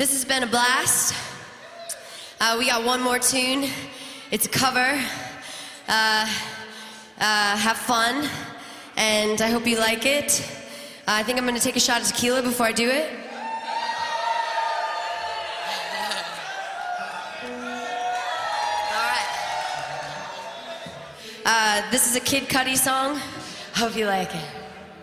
This has been a blast. We got one more tune. It's a cover. Have fun, and I hope you like it. I think I'm going to take a shot of tequila before I do it. All right. This is a Kid Cudi song. Hope you like it.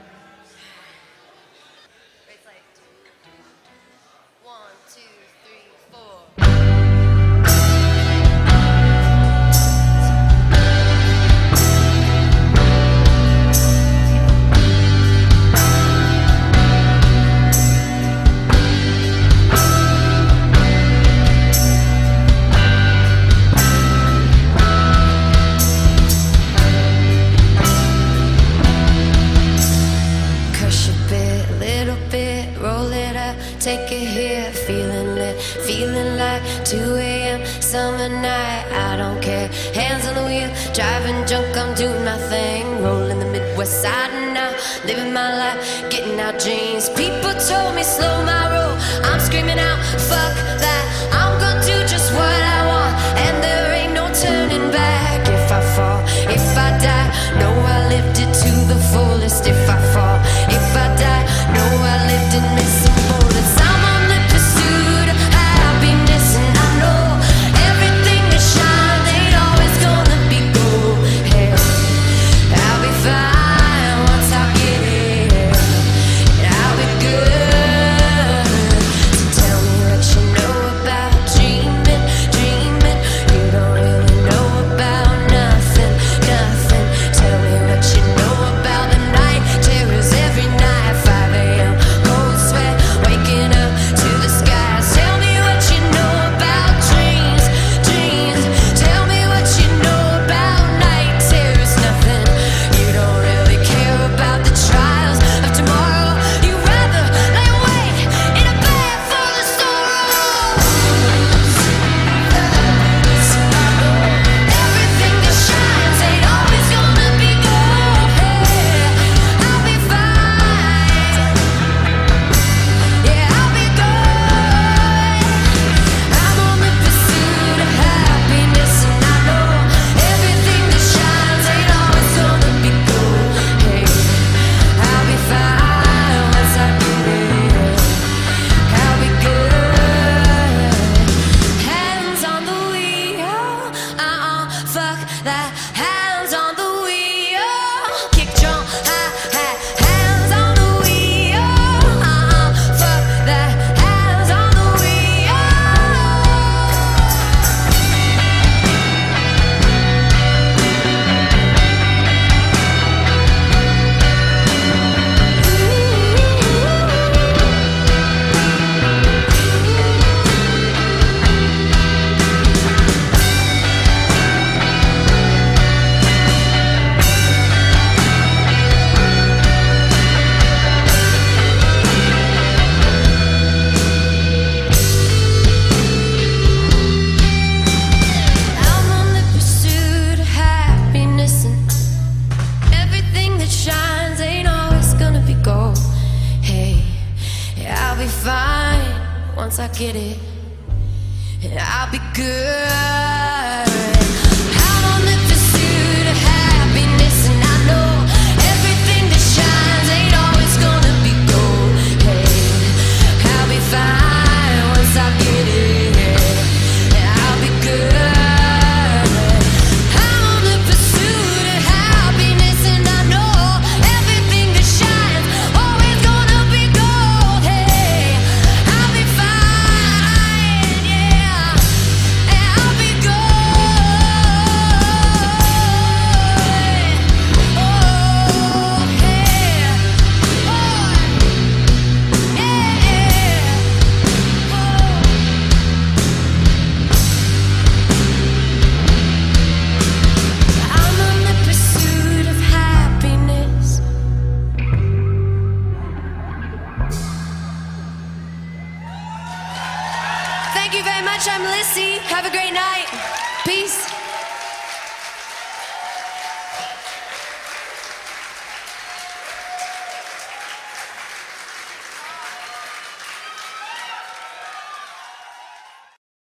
Take it here, feeling lit, feeling like 2 a.m. summer night. I don't care, hands on the wheel, driving drunk, I'm doing my thing. Rolling the Midwest side and now, living my life, getting out dreams. People told me slow my roll, I'm screaming out, fuck that. I'm gonna do just what I want, and there ain't no turning back. If I fall, if I die, know I lived it to the fullest. If I fall, if I die, know I lived and missed some bullets. I'm on the pursuit of happiness, and I know everything that shines ain't always gonna be gold. Hey, I'll be fine once I get it, and I'll be good. So tell me what you know about dreaming, dreaming. You don't really know about nothing, nothing. Tell me what you know about the night terrors every night, 5 a.m. cold sweat, waking up to the skies. Tell me what you know about dreams, dreams. Tell me what you know about night terrors, nothing. You don't really care about the trials of tomorrow. You rather lay awake in a bed full of sorrow. Everything that shines ain't always gonna be gold. I'll be fine. Yeah, I'll be good. I'm on the pursuit of happiness, and I know everything that shines ain't always gonna be gold. Hey, I'll be fine once I get it. I'll be good. Hands on the wheel, fuck that. Hands on the wheel, kick drum, hi-hat. Hands on the wheel, fuck that. Hands on the wheel. I'm on the pursuit of happiness, and everything that shines ain't always gonna be gold. Hey, I'll be fine once I get it, and I'll be good. I'm on the pursuit of happiness, and I know everything that shines ain't always gonna be gold. Hey, I'll be fine once I get it, and I'll be good. I'm on the pursuit of happiness, and I know everything that shines always gonna be gold. Hey, I'll be fine, yeah, and I'll be good. Thank you very much. I'm Lissy. Have a great night. Peace.